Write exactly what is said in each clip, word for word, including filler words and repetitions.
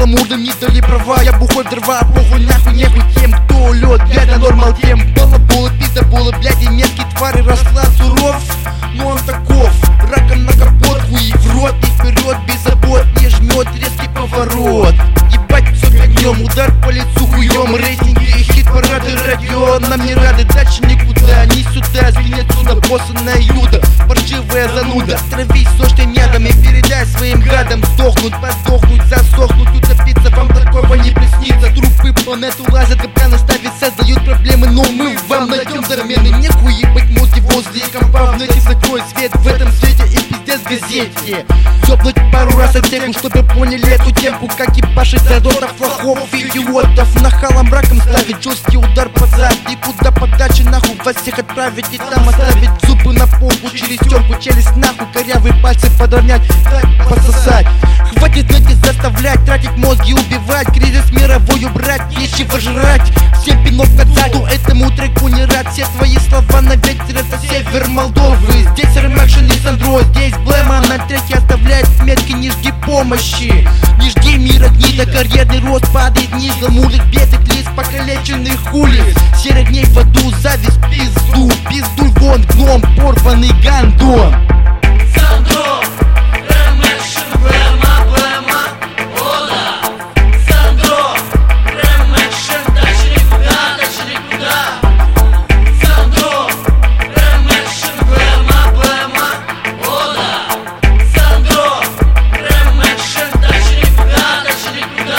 гламурным не дали права. Я бухой в дрова, похуй нахуй нехуй тем, кто лед, глядя нормал тем. Балаболы, пиздоболы, блядь, и мерзкие твари. Расклад суров, но он таков. Раком на капот, хуй в рот и вперед, без забот. Не жмет резкий поворот. Ебать, все огнем, удар по лицу хуем. Рейтинги, хит-парады, радио нам не рады. Дальше никуда, ни сюда, сгинь отсюда. Боссанная юда, паршивая зануда. Травись сочным ядом и передай своим гадам. Сдохнуть, подохнуть, засохнуть, утопиться, вам такого не приснится. Трупы по мету лазят, капканы ставят, создают проблемы, но мы вам найдем замены. Нехуй ебать мозги возле компа, в нете закрой свет в этом свете и пиздец в газете. Ёбнуть пару раз отсеку, чтобы поняли эту темку. Как ебашить задотов, лохов, идиотов. Нахалом раком ставить жесткий удар под зад. И куда подачи нахуй вас всех отправить и там оставить. Зубы на полку, через терку, челюсть нахуй. Корявые пальцы подровнять, так пососать. Хватит ноги заставлять, тратить мозги, убивать. Кризис мировой убрать, вещи выжрать. Всем пинок кацать, кто этому треку не рад. Все твои слова на ветер, это север Молдовы. Здесь ремэкшн и Сандро, здесь Блэма. На треке оставляет метки, не жди помощи. Не жди мира гнида, карьерный рост падает вниз. Гламурных бедок лиц, покалеченных улиц. Серых дней в аду, зависть, пизду. Пиздуй вон, гном, порванный гандон. Сандро, ремэкшн, Блэма, Блэма, о да. Сандро, ремэкшн, дальше никуда, дальше никуда. Сандро, ремэкшн, Блэма, Блэма, о да. Сандро, ремэкшн, дальше никуда, дальше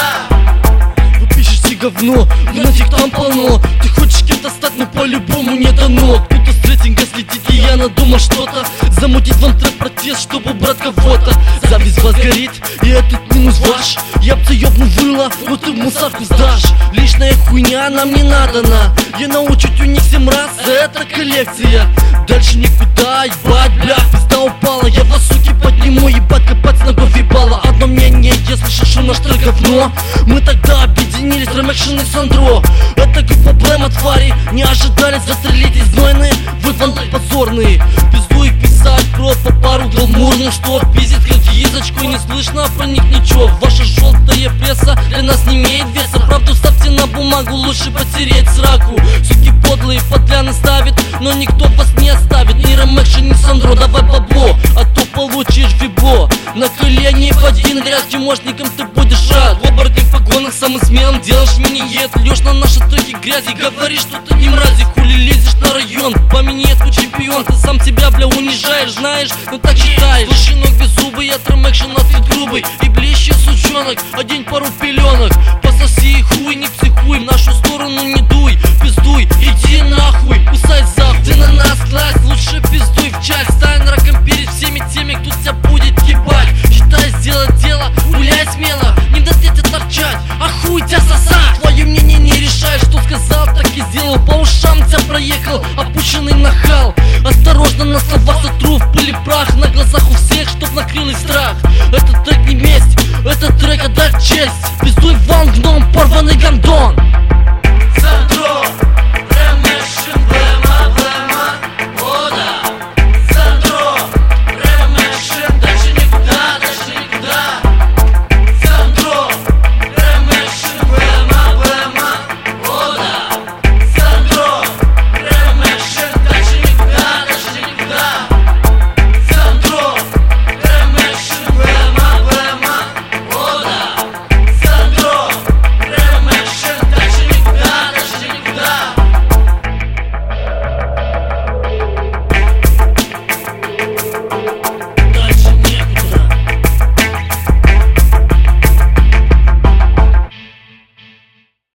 никуда. Вы пишете говно, нафиг там полно. Ты хочешь кем-то стать, но по-любому не дано. Кто-то с рейтинга слетит, и я надумал что-то. Замутить вам трэп-протест, чтобы убрать кого-то. Зависть вас горит, и этот минус ваш. Я б тебя ёбну выла, но ты в мусорку сдашь. Лишняя хуйня нам не надана. Я научу у них всем раз, это коллекция. Дальше никуда, ебать, бля, пизда упала. Я вас, суки, подниму, ебать, копать с ногой ебало. Одно мнение, я слышал, что наш трек говно. Мы тогда объединились, ремэкшн и Сандро. Это группа Блэма, твари, не ожидали застрелить из знойные. Вы вандаль позорные, пизду и писать про по пару гламурных, что пиздит как язычку, не слышно про них ничего. Ваша желтая пресса для нас не имеет веса. Правду ставьте на бумагу, лучше потереть сраку. Суки подлые подляны ставят, но никто вас не оставит. Ни ремэкшн, ни Сандро, давай бабло, а то получишь вибло. На колени в один ряд, чмошником ты будешь рад. В оборотных погонах самым смелым делаешь мини-ед. Лёшь на наши треки грязи, говоришь, что ты не мрази. Хули лезешь на район, по минетку чемпион. Ты сам себя, бля, унижаешь, знаешь, но так считаешь. Слыши, ног без зубы, я ремэкшн ответ грубый. И блещет сучонок, одень пару пеленок. Пососи хуй, не психуй, в нашу сторону не дуй. Пиздуй, иди нахуй, кусай захуй. Ты на нас класть, лучше пиздуй в часть. Стань раком перед всеми теми, кто тебя будет ебать. Считай, сделать дело, гуляй смело. Не дадите торчать, а хуй тебя сосать. Твое мнение не решает, что сказал, так и сделал. По ушам тебя проехал, опущенный нахал. Осторожно, на словах сотру в пыли прах. На глазах у всех, чтоб накрыл их страх. Этот трек не месть, этот трек отдать честь. Пиздуй вам, гном, порванный гандон.